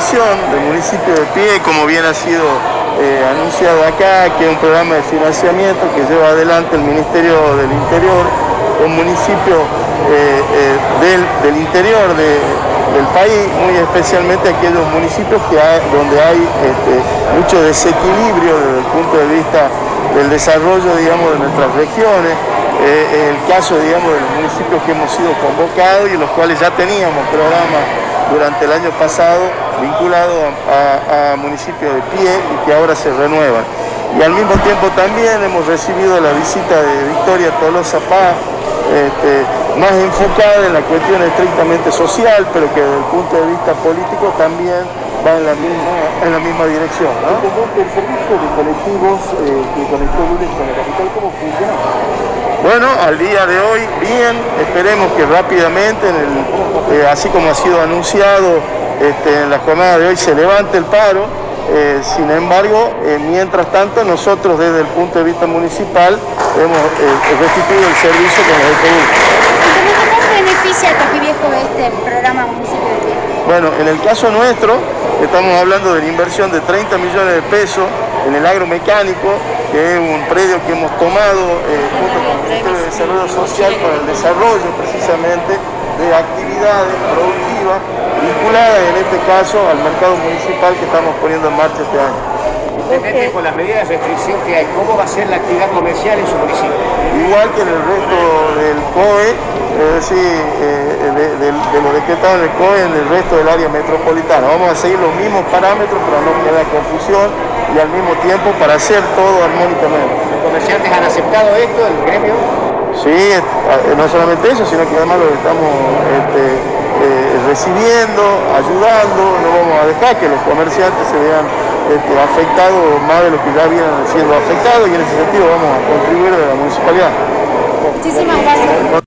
inversión del municipio de Pie, como bien ha sido anunciado acá, que es un programa de financiamiento que lleva adelante el Ministerio del Interior, un municipio del interior del país, muy especialmente aquellos municipios donde hay mucho desequilibrio desde el punto de vista del desarrollo, digamos, de nuestras regiones. El caso, digamos, de los municipios que hemos sido convocados y los cuales ya teníamos programas durante el año pasado vinculados a municipios de Pie y que ahora se renuevan. Y al mismo tiempo también hemos recibido la visita de Victoria Tolosa Paz, más enfocada en la cuestión estrictamente social, pero que desde el punto de vista político también va en la misma dirección, ¿no? El servicio de colectivos que conectó lunes con la capital, ¿cómo funciona? Bueno, al día de hoy, bien, esperemos que rápidamente, así como ha sido anunciado en la jornada de hoy, se levante el paro. Sin embargo, mientras tanto, nosotros desde el punto de vista municipal hemos restituido el servicio con los autobuses. ¿Cómo beneficia a Café Viejo este programa municipio de Pie? Bueno, en el caso nuestro, estamos hablando de la inversión de 30 millones de pesos en el agromecánico, que es un predio que hemos tomado junto con el Ministerio de Desarrollo Social para el desarrollo precisamente de actividades productivas vinculadas en este caso al mercado municipal que estamos poniendo en marcha este año. Intendente, con las medidas de restricción que hay, ¿cómo va a ser la actividad comercial en su municipio? Igual que en el resto del COE, es decir, de lo decretado en el COE, en el resto del área metropolitana. Vamos a seguir los mismos parámetros para no generar confusión y al mismo tiempo para hacer todo armónicamente. ¿Los comerciantes han aceptado esto, el gremio? Sí, no solamente eso, sino que además lo estamos recibiendo, ayudando. No vamos a dejar que los comerciantes se vean afectados más de lo que ya vienen siendo afectados y en ese sentido vamos a contribuir a la municipalidad. Muchísimas gracias.